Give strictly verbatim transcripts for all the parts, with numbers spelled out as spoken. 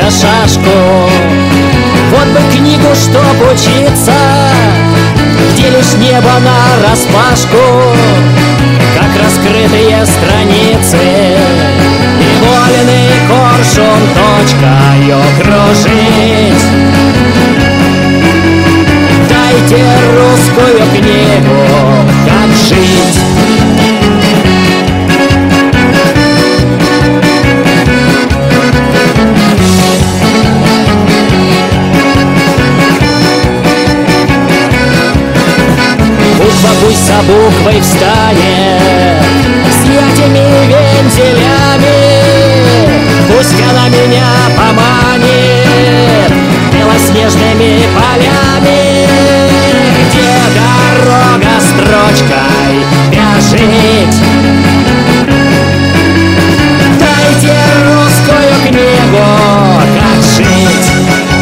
да шашку. Вот бы книгу, чтоб учиться, где лишь небо нараспашку, как раскрытые страницы, и вольный коршун точкою кружить. Дайте русскую книгу, как жить. Буква пусть за буквой встанет с этими вензелями, пусть она меня поманит белоснежными полями, где дорога строчкой бежит. Дайте русскую книгу, как жить.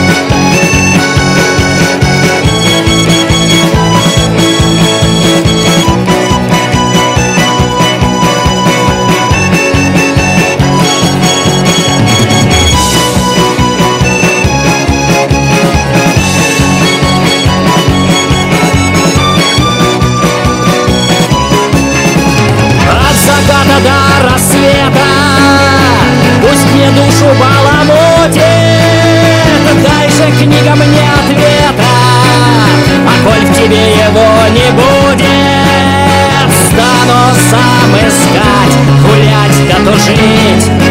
До рассвета пусть мне душу баламутит, дай же, книга, мне ответа, а коль в тебе его не будет, стану сам искать, гулять да тужить.